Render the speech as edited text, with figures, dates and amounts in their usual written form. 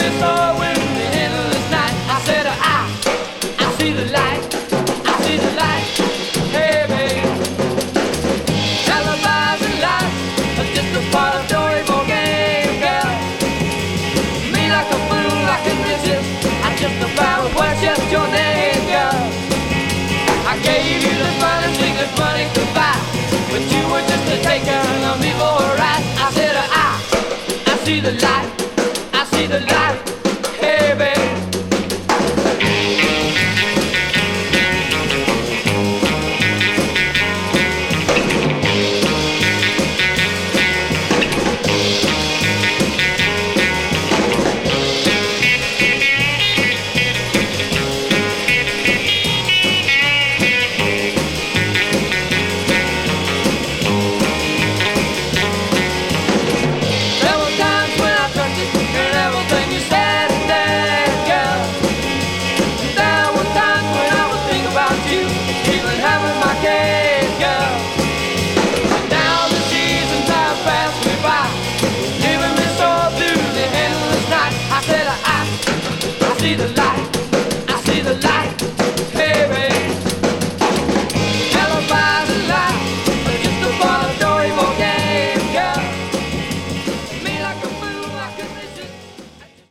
me so in the endless night. I said, I see the light, I see the light. Hey, babe, alibis and lies are just a part of storybook game, girl. Me like a fool, I can resist. I just about worship your name, girl. I gave you the finest thing that money could buy, but you were just a taker of me for a ride. I said, I see the light, I see the light.